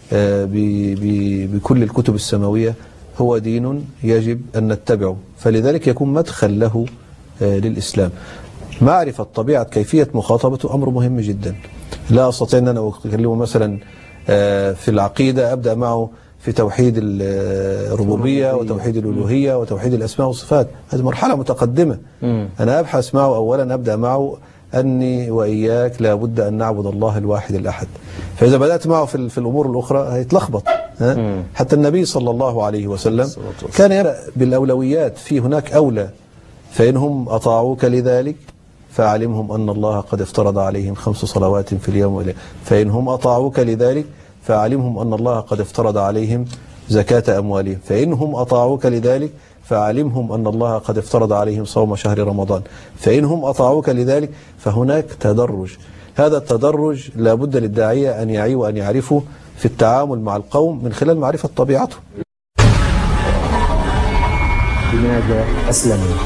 S7: بكل الكتب السماوية، هو دين يجب أن نتبعه. فلذلك يكون مدخل له للإسلام. معرفة طبيعة كيفية مخاطبته أمر مهم جدا. لا أستطيع أن أنا أكلمه مثلا في العقيدة أبدأ معه في توحيد الربوبية وتوحيد الألوهية وتوحيد الأسماء والصفات، هذه مرحلة متقدمة. أنا أبحث معه أولا، أبدأ معه أني وإياك لابد أن نعبد الله الواحد الأحد. فإذا بدأت معه في, في الأمور الأخرى هيتلخبط. حتى النبي صلى الله عليه وسلم كان يرى بالأولويات، في هناك أولى، فإنهم أطاعوك لذلك فأعلمهم أن الله قد افترض عليهم خمس صلوات في اليوم والليلة، فإنهم أطاعوك لذلك فأعلمهم أن الله قد افترض عليهم زكاة أموالهم، فإنهم أطاعوك لذلك فأعلمهم أن الله قد افترض عليهم صوم شهر رمضان، فإنهم أطاعوك لذلك. فهناك تدرج. هذا التدرج لابد للداعية أن يعي وأن يعرفه في التعامل مع القوم من خلال معرفة طبيعته.
S1: لماذا أسلموا؟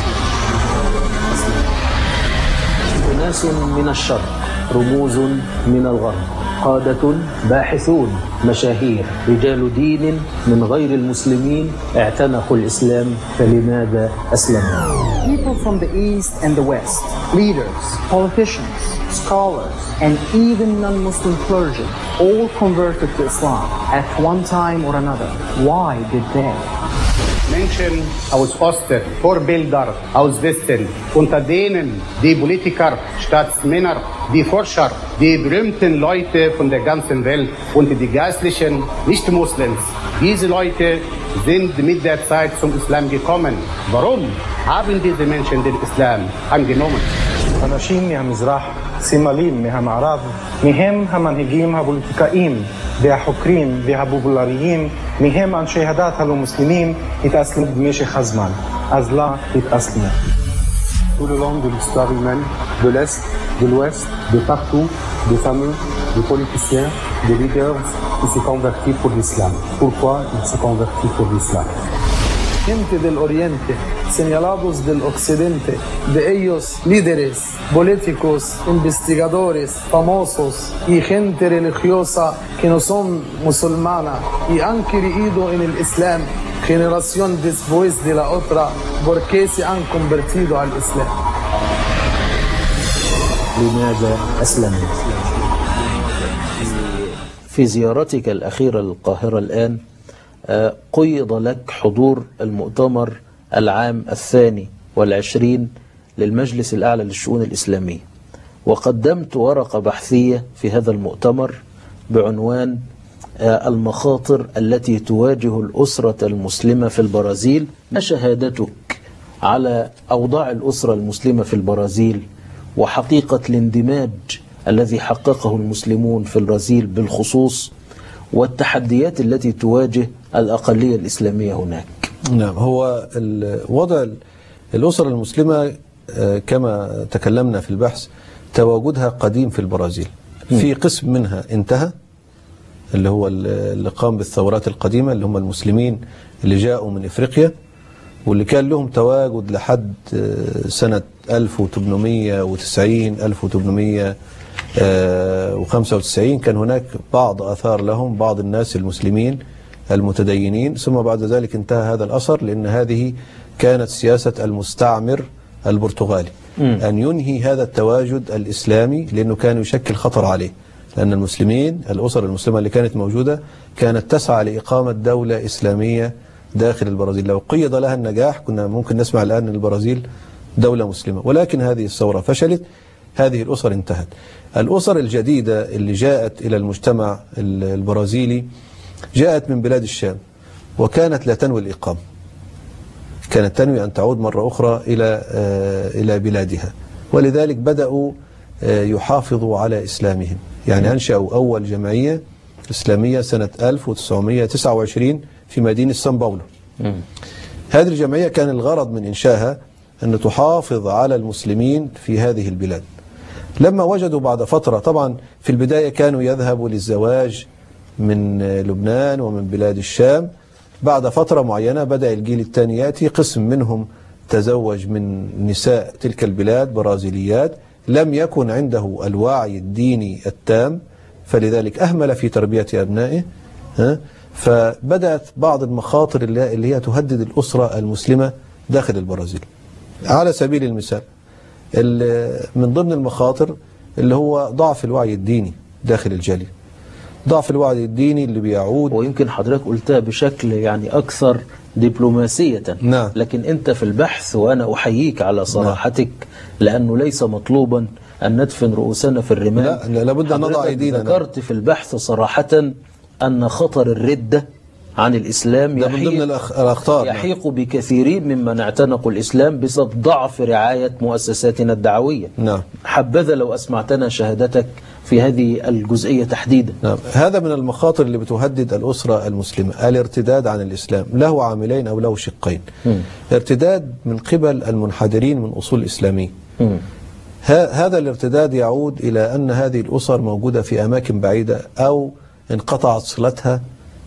S1: أناس من الشرق، رموز من الغرب، قادة، باحثون، مشاهير، رجال دين من غير المسلمين اعتنقوا الإسلام، فلماذا أسلموا؟
S2: People from the East and the West, leaders, politicians, scholars, and even non-Muslim clergy, all converted to Islam at one time or another. Why did they?
S3: Menschen aus Osten, Vorbilder aus Westen, unter denen die Politiker, Staatsmänner, die Forscher, die berühmten Leute von der ganzen Welt und die geistlichen Nicht-Muslims. Diese Leute sind mit der Zeit zum Islam gekommen. Warum haben diese Menschen den Islam angenommen?
S4: אנשים מהמזרח, סמלים מהמערב, מהם המנהיגים הפוליטיקאים והחוקרים והפופולריים, מהם אנשי הדת הלא מוסלמים, התאסלמו במשך הזמן. אז לא התאסלמו.
S5: Tout le long de l'histoire humaine, de l'Est, de l'Ouest, de partout, des fameux, des politiciens, des leaders qui se convertissent pour l'islam. Pourquoi ils se convertissent pour l'islam?
S6: Gente del Oriente, señalados del Occidente, de ellos líderes, políticos, investigadores, famosos y gente religiosa que no son musulmana y han creído en el Islam generación después de la otra porque se han convertido al Islam.
S1: لماذا أسلموا؟ في زيارتك الأخيرة للقاهرة الآن قيض لك حضور المؤتمر العام الثاني والعشرين للمجلس الأعلى للشؤون الإسلامية، وقدمت ورقة بحثية في هذا المؤتمر بعنوان المخاطر التي تواجه الأسرة المسلمة في البرازيل. ما شهادتك على أوضاع الأسرة المسلمة في البرازيل وحقيقة الاندماج الذي حققه المسلمون في البرازيل بالخصوص، والتحديات التي تواجه الأقلية الإسلامية هناك؟
S7: نعم، هو وضع الأسرة المسلمة كما تكلمنا في البحث تواجدها قديم في البرازيل. في قسم منها انتهى، اللي هو اللي قام بالثورات القديمة، اللي هم المسلمين اللي جاءوا من إفريقيا واللي كان لهم تواجد لحد سنة ألف وثمانمائة وتسعين ألف وثمانمائة وخمسة وتسعين. كان هناك بعض آثار لهم، بعض الناس المسلمين المتدينين، ثم بعد ذلك انتهى هذا الأثر، لأن هذه كانت سياسة المستعمر البرتغالي م. أن ينهي هذا التواجد الإسلامي، لأنه كان يشكل خطر عليه، لأن المسلمين الأسر المسلمة اللي كانت موجودة كانت تسعى لإقامة دولة إسلامية داخل البرازيل. لو قيد لها النجاح كنا ممكن نسمع الآن أن البرازيل دولة مسلمة، ولكن هذه الثورة فشلت، هذه الأسر انتهت. الأسر الجديدة اللي جاءت إلى المجتمع البرازيلي جاءت من بلاد الشام، وكانت لا تنوي الإقامة، كانت تنوي أن تعود مرة أخرى إلى إلى بلادها، ولذلك بدأوا يحافظوا على إسلامهم. يعني أنشأوا أول جمعية إسلامية سنة ألف وتسعمائة وتسعة وعشرين في مدينة سان باولو. هذه الجمعية كان الغرض من إنشائها أن تحافظ على المسلمين في هذه البلاد. لما وجدوا بعد فترة، طبعا في البداية كانوا يذهبوا للزواج من لبنان ومن بلاد الشام، بعد فترة معينة بدأ الجيل الثاني يأتي، قسم منهم تزوج من نساء تلك البلاد برازيليات، لم يكن عنده الوعي الديني التام، فلذلك أهمل في تربية أبنائه. فبدأت بعض المخاطر اللي هي تهدد الأسرة المسلمة داخل البرازيل. على سبيل المثال، من ضمن المخاطر اللي هو ضعف الوعي الديني داخل الجالية، ضعف الوعي الديني اللي بيعود،
S1: ويمكن حضرتك قلتها بشكل يعني أكثر دبلوماسية.
S7: نعم.
S1: لكن أنت في البحث، وأنا أحييك على صراحتك، نعم. لأنه ليس مطلوبا أن ندفن رؤوسنا في الرمال.
S7: لا، لابد أن نضع أيدينا.
S1: ذكرت في البحث صراحة أن خطر الردة عن الإسلام
S7: يحيق, من ضمن الأخطار
S1: يحيق بكثيرين ممن اعتنقوا الإسلام بسبب ضعف رعاية مؤسساتنا الدعوية.
S7: نعم.
S1: حبذا لو أسمعتنا شهادتك في هذه الجزئية تحديدا.
S7: نعم. هذا من المخاطر اللي بتهدد الأسرة المسلمة، الارتداد عن الإسلام، له عاملين أو له شقين. م. ارتداد من قبل المنحدرين من أصول إسلامية. م. هذا الارتداد يعود إلى أن هذه الأسر موجودة في أماكن بعيدة، أو انقطعت صلتها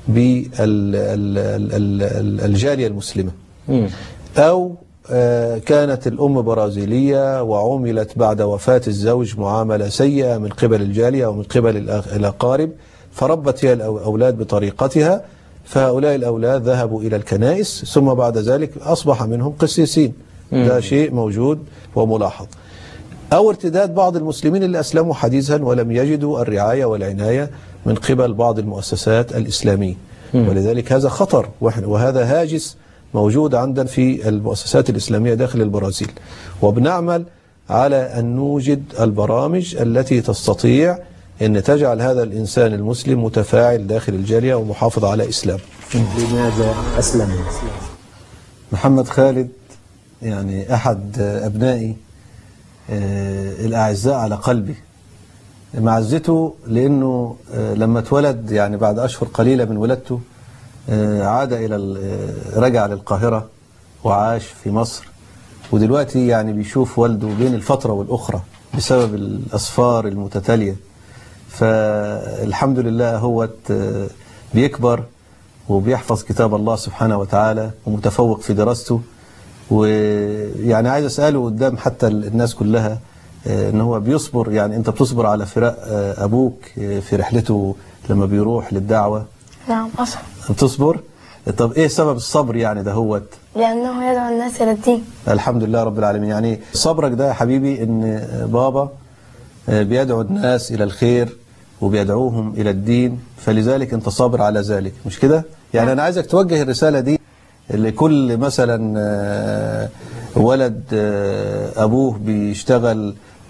S7: بالجالية المسلمة، أو كانت الأم برازيلية وعملت بعد وفاة الزوج معاملة سيئة من قبل الجالية أو من قبل الأقارب، فربت هي الأولاد بطريقتها، فهؤلاء الأولاد ذهبوا إلى الكنائس، ثم بعد ذلك أصبح منهم قسيسين. ده شيء موجود وملاحظ. أو ارتداد بعض المسلمين اللي أسلموا حديثا ولم يجدوا الرعاية والعناية من قبل بعض المؤسسات الإسلامية، ولذلك هذا خطر، وهذا هاجس موجود عندنا في المؤسسات الإسلامية داخل البرازيل. وبنعمل على أن نوجد البرامج التي تستطيع أن تجعل هذا الإنسان المسلم متفاعل داخل الجالية ومحافظ على إسلام.
S1: لماذا أسلم؟
S7: محمد خالد يعني أحد أبنائي الأعزاء على قلبي، معزته لأنه لما اتولد يعني بعد أشهر قليلة من ولادته عاد إلى رجع للقاهرة وعاش في مصر، ودلوقتي يعني بيشوف والده بين الفترة والأخرى بسبب الأسفار المتتالية. فالحمد لله هو بيكبر وبيحفظ كتاب الله سبحانه وتعالى ومتفوق في دراسته. ويعني عايز أسأله قدام حتى الناس كلها ان هو بيصبر، يعني انت بتصبر على فراق ابوك في رحلته لما بيروح للدعوة؟
S9: نعم أصبر.
S7: بتصبر؟ طب ايه سبب الصبر يعني ده؟ هو
S9: لأنه يدعو الناس إلى الدين.
S7: الحمد لله رب العالمين. يعني صبرك ده يا حبيبي ان بابا بيدعو الناس إلى الخير وبيدعوهم إلى الدين، فلذلك انت صابر على ذلك، مش كده؟ يعني انا عايزك توجه الرسالة دي لكل مثلا ولد أبوه بيشتغل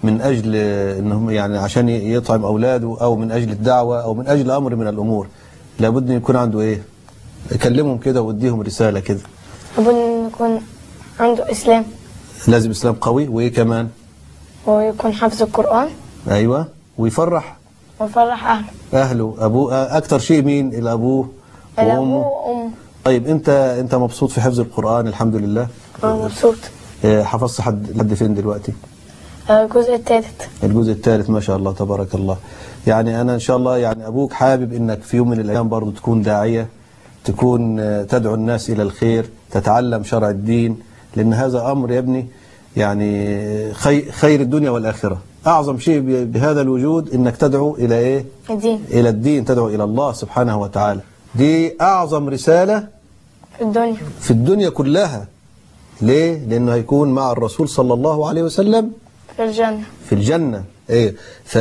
S7: من أجل إنهم يعني عشان يطعم أولاده أو من أجل الدعوة أو من أجل أمر من الأمور، لابد أن يكون عنده إيه؟ يكلمهم كده ويديهم رسالة كده.
S9: لابد أن يكون عنده إسلام.
S7: لازم إسلام قوي، وإيه كمان؟
S9: ويكون حافظ القرآن.
S7: أيوة، ويفرح
S9: ويفرح أهله.
S7: أهله، أبوه أكتر شيء مين؟ الأبوه
S9: الأبوه وأمه.
S7: طيب أنت أنت مبسوط في حفظ القرآن الحمد لله؟
S9: أنا مبسوط.
S7: حفظت حد لحد فين دلوقتي؟
S9: الجزء الثالث.
S7: الجزء الثالث ما شاء الله تبارك الله. يعني أنا إن شاء الله يعني أبوك حابب إنك في يوم من الأيام برضو تكون داعية، تكون تدعو الناس إلى الخير، تتعلم شرع الدين، لأن هذا أمر يا ابني يعني خير الدنيا والآخرة. أعظم شيء بهذا الوجود إنك تدعو إلى إيه؟
S9: الدين.
S7: إلى الدين، تدعو إلى الله سبحانه وتعالى. دي أعظم رسالة
S9: في الدنيا
S7: في الدنيا كلها. ليه؟ لأنه هيكون مع الرسول صلى الله عليه وسلم
S9: في الجنة.
S7: في الجنة. إيه؟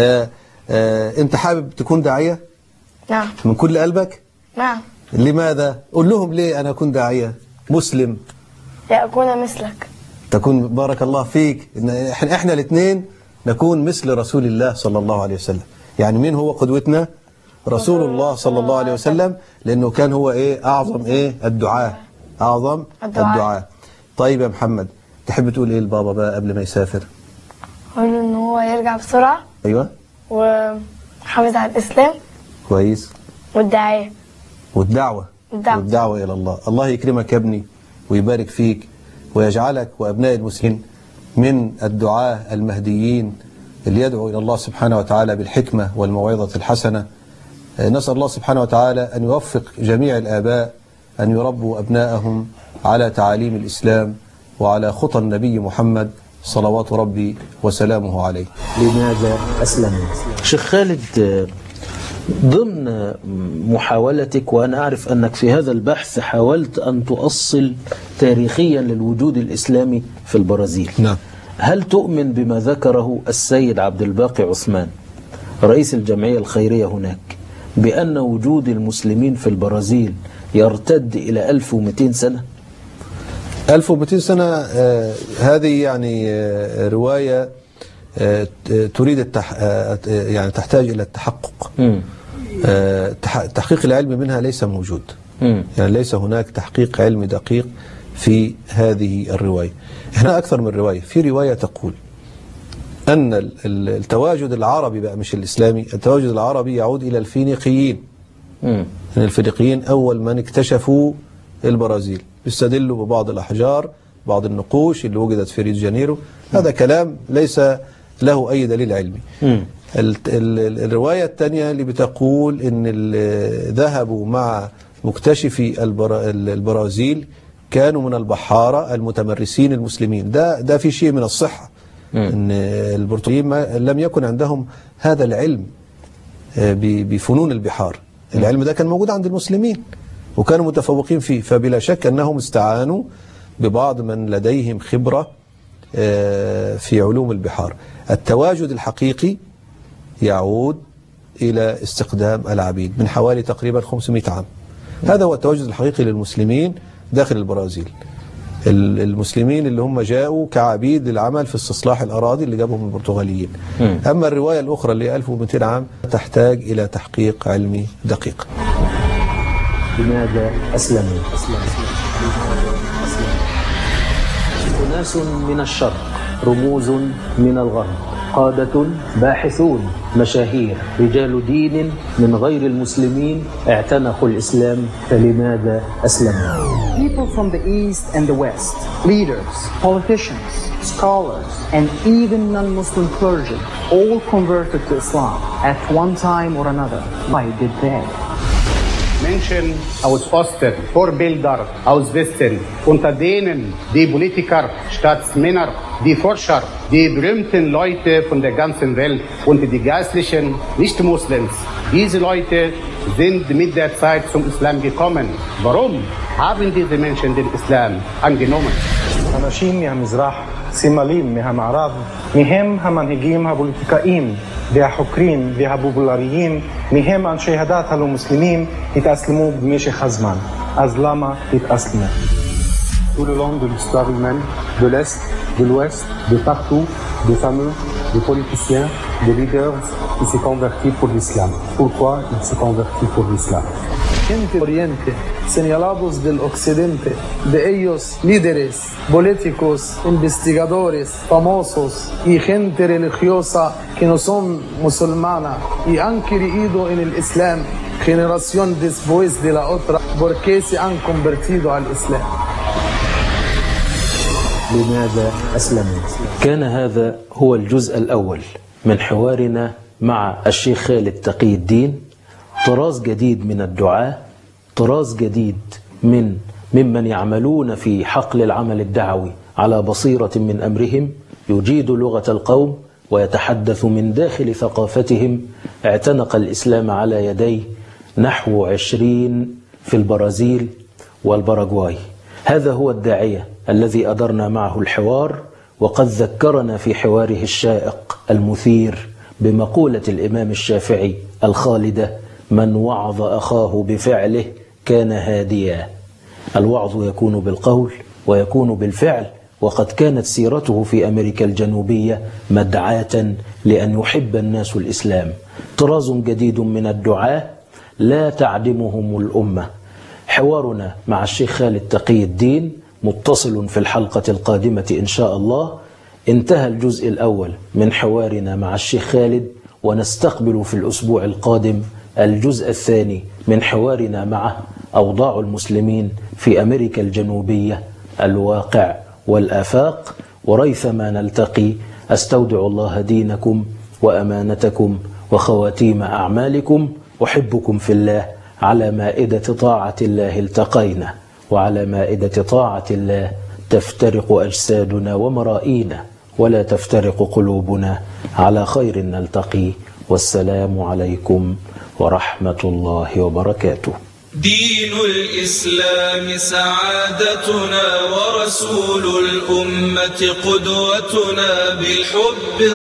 S7: فأنت حابب تكون داعية؟
S9: نعم. من
S7: كل قلبك؟
S9: نعم.
S7: لماذا؟ قول لهم ليه أنا أكون داعية مسلم.
S9: لأكون مثلك.
S7: تكون بارك الله فيك. إن إحنا, إحنا الاثنين نكون مثل رسول الله صلى الله عليه وسلم. يعني مين هو قدوتنا؟ رسول الله صلى الله عليه وسلم، لأنه كان هو إيه؟ أعظم إيه؟ الدعاء. أعظم الدعاء. الدعاء. طيب يا محمد، تحب تقول إيه لبابا بقى قبل ما يسافر؟
S9: أقول له إن هو يرجع بسرعة.
S7: أيوة.
S9: وحافظ على الإسلام.
S7: كويس.
S9: والدعاية.
S7: والدعوة.
S9: والدعوة.
S7: والدعوة إلى الله. الله يكرمك يا ابني ويبارك فيك ويجعلك وأبناء المسلمين من الدعاة المهديين اللي يدعو إلى الله سبحانه وتعالى بالحكمة والموعظة الحسنة. نسأل الله سبحانه وتعالى أن يوفق جميع الآباء أن يربوا أبناءهم على تعاليم الإسلام وعلى خطى النبي محمد صلوات ربي وسلامه عليه.
S1: لماذا أسلموا؟ شيخ خالد، ضمن محاولتك وأنا أعرف أنك في هذا البحث حاولت أن تؤصل تاريخيا للوجود الإسلامي في البرازيل.
S7: نعم.
S1: هل تؤمن بما ذكره السيد عبد الباقي عثمان رئيس الجمعية الخيرية هناك بأن وجود المسلمين في البرازيل يرتد إلى ألف ومئتين سنة؟
S7: ألف ومئتين سنة. آه هذه يعني آه رواية آه تريد التح آه يعني تحتاج إلى التحقق. آه التحقيق العلمي منها ليس موجود. م. يعني ليس هناك تحقيق علمي دقيق في هذه الرواية. احنا أكثر من رواية. في رواية تقول أن التواجد العربي بقى مش الإسلامي، التواجد العربي يعود إلى الفينيقيين. م. الفينيقيين أول من اكتشفوا البرازيل، بيستدلوا ببعض الأحجار، بعض النقوش اللي وجدت في ريو دي جانيرو. هذا كلام ليس له أي دليل علمي. م. ال ال الرواية الثانية اللي بتقول إن ذهبوا مع مكتشفي البرا البرازيل كانوا من البحارة المتمرسين المسلمين. ده ده في شيء من الصحة. م. إن البرتغاليين لم يكن عندهم هذا العلم بفنون البحار. م. العلم ده كان موجود عند المسلمين وكانوا متفوقين فيه، فبلا شك أنهم استعانوا ببعض من لديهم خبرة في علوم البحار. التواجد الحقيقي يعود إلى استخدام العبيد من حوالي تقريبا خمسمئة عام. هذا هو التواجد الحقيقي للمسلمين داخل البرازيل. المسلمين اللي هم جاءوا كعبيد للعمل في استصلاح الأراضي اللي جابهم البرتغاليين. أما الرواية الأخرى اللي ألف ومئتين عام تحتاج إلى تحقيق علمي دقيق.
S1: لماذا أسلموا؟ أناس من الشرق، رموز من الغرب، قادة، باحثون، مشاهير، رجال دين من غير المسلمين اعتنقوا الإسلام، فلماذا أسلموا؟
S2: People from the East and the West, leaders, politicians, scholars, and even non-Muslim clergy, all converted to Islam at one time or another. Why did they?
S3: Menschen aus Osten, Vorbilder aus Westen, unter denen die Politiker, Staatsmänner, die Forscher, die berühmten Leute von der ganzen Welt und die geistlichen Nicht-Muslims. Diese Leute sind mit der Zeit zum Islam gekommen. Warum haben diese Menschen den Islam angenommen?
S4: אנשים מהמזרח, סמלים מהמערב, מהם המנהיגים הפוליטיקאים והחוקרים והפופולריים, מהם אנשי הדת הלא מוסלמים, התאסלמו במשך הזמן. אז למה התאסלמו?
S5: Tout le long de l'histoire humaine, de l'Est, de l'Ouest, de partout, des fameux, des politiciens, des leaders qui se convertissent pour l'islam. Pourquoi ils se convertissent pour l'islam?
S6: Gente Oriente, señalados del Occidente, de ellos líderes, políticos, investigadores, famosos y gente religiosa que no son musulmana y han creído en el Islam generación después de la otra porque se han convertido al Islam.
S1: لماذا أسلموا؟ كان هذا هو الجزء الأول من حوارنا مع الشيخ خالد تقي الدين، طراز جديد من الدعاة، طراز جديد من ممن يعملون في حقل العمل الدعوي على بصيرة من أمرهم، يجيد لغة القوم ويتحدث من داخل ثقافتهم. اعتنق الإسلام على يديه نحو عشرين في البرازيل والباراغواي. هذا هو الداعية الذي أدرنا معه الحوار، وقد ذكرنا في حواره الشائق المثير بمقولة الإمام الشافعي الخالدة: من وعظ أخاه بفعله كان هاديا. الوعظ يكون بالقول ويكون بالفعل، وقد كانت سيرته في أمريكا الجنوبية مدعاة لأن يحب الناس الإسلام. طراز جديد من الدعاة لا تعدمهم الأمة. حوارنا مع الشيخ خالد تقي الدين متصل في الحلقة القادمة إن شاء الله. انتهى الجزء الأول من حوارنا مع الشيخ خالد، ونستقبل في الأسبوع القادم الجزء الثاني من حوارنا معه: أوضاع المسلمين في أمريكا الجنوبية، الواقع والآفاق. وريثما نلتقي أستودع الله دينكم وأمانتكم وخواتيم أعمالكم. أحبكم في الله. على مائدة طاعة الله التقينا، وعلى مائدة طاعة الله تفترق أجسادنا ومرائينا، ولا تفترق قلوبنا. على خير نلتقي، والسلام عليكم ورحمة الله وبركاته.
S8: دين الإسلام سعادتنا، ورسول الأمة قدوتنا بالحب